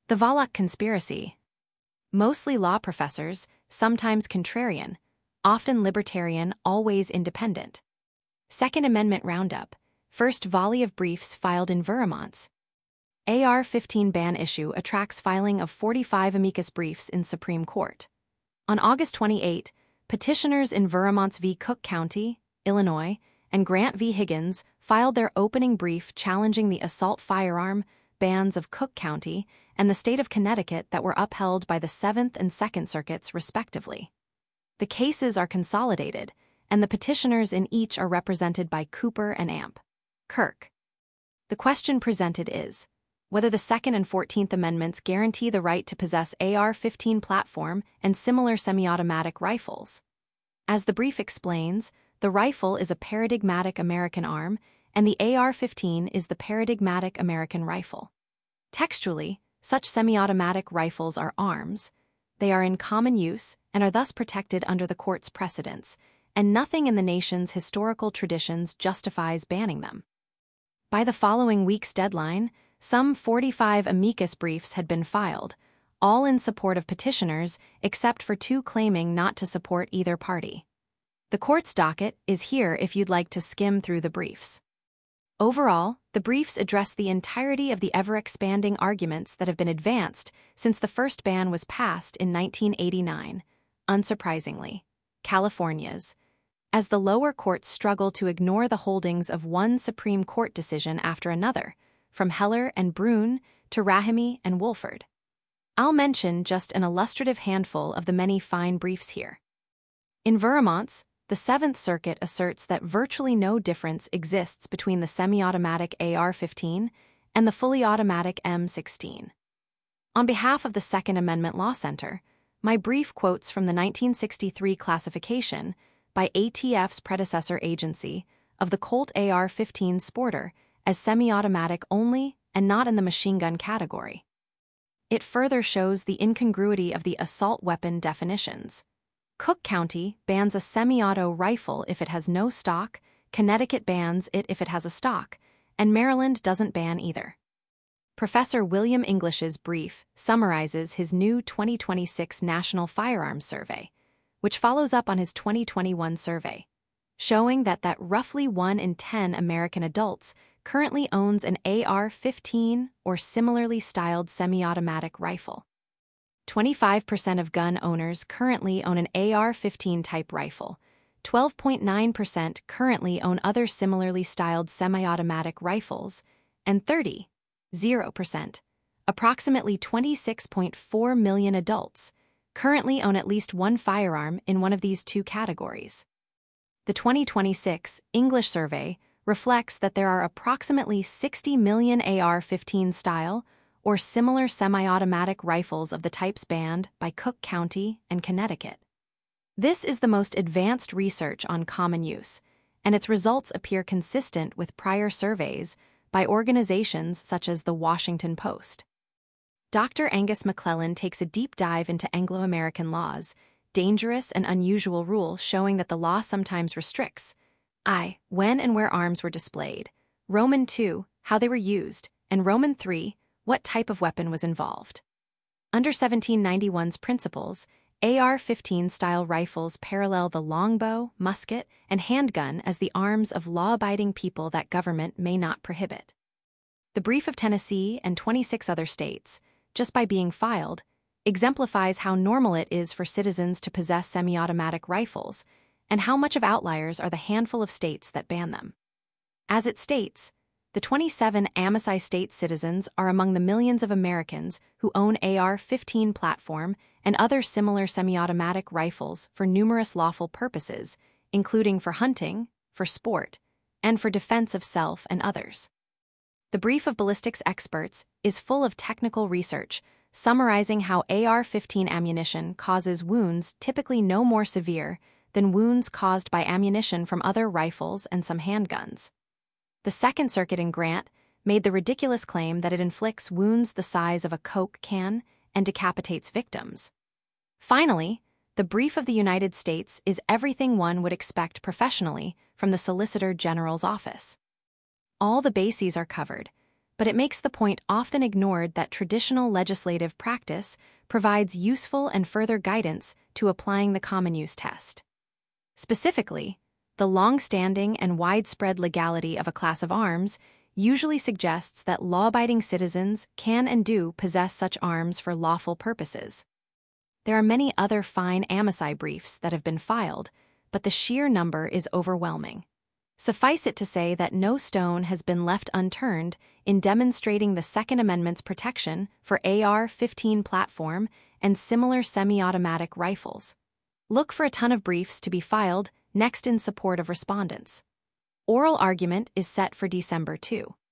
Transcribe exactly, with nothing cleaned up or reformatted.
The Volokh Conspiracy. Mostly law professors, sometimes contrarian, often libertarian, always independent. Second Amendment Roundup. First volley of briefs filed in Vermonts. A R fifteen ban issue attracts filing of forty-five amicus briefs in Supreme Court. On August twenty-eighth, petitioners in Vermonts v. Cook County, Illinois, and Grant v. Higgins filed their opening brief challenging the assault firearm bans of Cook County and the state of Connecticut that were upheld by the Seventh and Second Circuits, respectively. The cases are consolidated, and the petitioners in each are represented by Cooper and Amp. Kirk. The question presented is whether the Second and Fourteenth Amendments guarantee the right to possess A R fifteen platform and similar semi-automatic rifles. As the brief explains, the rifle is a paradigmatic American arm, and the A R fifteen is the paradigmatic American rifle. Textually, such semi-automatic rifles are arms. They are in common use and are thus protected under the court's precedents, and nothing in the nation's historical traditions justifies banning them. By the following week's deadline, some forty-five amicus briefs had been filed, all in support of petitioners except for two claiming not to support either party. The court's docket is here if you'd like to skim through the briefs. Overall, the briefs address the entirety of the ever-expanding arguments that have been advanced since the first ban was passed in nineteen eighty-nine, unsurprisingly, California's, as the lower courts struggle to ignore the holdings of one Supreme Court decision after another, from Heller and Brune to Rahimi and Wolford. I'll mention just an illustrative handful of the many fine briefs here. In Vermonts, the Seventh Circuit asserts that virtually no difference exists between the semi-automatic A R fifteen and the fully automatic M sixteen. On behalf of the Second Amendment Law Center, my brief quotes from the nineteen sixty-three classification by A T F's predecessor agency of the Colt A R fifteen Sporter as semi-automatic only and not in the machine gun category. It further shows the incongruity of the assault weapon definitions. Cook County bans a semi-auto rifle if it has no stock, Connecticut bans it if it has a stock, and Maryland doesn't ban either. Professor William English's brief summarizes his new twenty twenty-six National Firearms Survey, which follows up on his twenty twenty-one survey, showing that that roughly one in ten American adults currently owns an A R fifteen or similarly styled semi-automatic rifle. twenty-five percent of gun owners currently own an A R fifteen type rifle, twelve point nine percent currently own other similarly styled semi-automatic rifles, and thirty point zero percent, approximately twenty-six point four million adults, currently own at least one firearm in one of these two categories. The twenty twenty-six English survey reflects that there are approximately sixty million A R fifteen style or similar semi-automatic rifles of the types banned by Cook County and Connecticut. This is the most advanced research on common use, and its results appear consistent with prior surveys by organizations such as the Washington Post. Doctor Angus McClellan takes a deep dive into Anglo-American laws, dangerous and unusual rule showing that the law sometimes restricts I. when and where arms were displayed, Roman two, how they were used, and Roman three, what type of weapon was involved. Under seventeen ninety-one's principles, A R fifteen style rifles parallel the longbow, musket, and handgun as the arms of law-abiding people that government may not prohibit. The brief of Tennessee and twenty-six other states, just by being filed, exemplifies how normal it is for citizens to possess semi-automatic rifles, and how much of outliers are the handful of states that ban them. As it states, the twenty-seven Amosai state citizens are among the millions of Americans who own A R fifteen platform and other similar semi-automatic rifles for numerous lawful purposes, including for hunting, for sport, and for defense of self and others. The brief of ballistics experts is full of technical research, summarizing how A R fifteen ammunition causes wounds typically no more severe than wounds caused by ammunition from other rifles and some handguns. The Second Circuit in Grant made the ridiculous claim that it inflicts wounds the size of a Coke can and decapitates victims. Finally, the brief of the United States is everything one would expect professionally from the Solicitor General's office. All the bases are covered, but it makes the point often ignored that traditional legislative practice provides useful and further guidance to applying the common use test. Specifically, the long-standing and widespread legality of a class of arms usually suggests that law-abiding citizens can and do possess such arms for lawful purposes. There are many other fine amici briefs that have been filed, but the sheer number is overwhelming. Suffice it to say that no stone has been left unturned in demonstrating the Second Amendment's protection for A R fifteen platform and similar semi-automatic rifles. Look for a ton of briefs to be filed next in support of respondents. Oral argument is set for December second.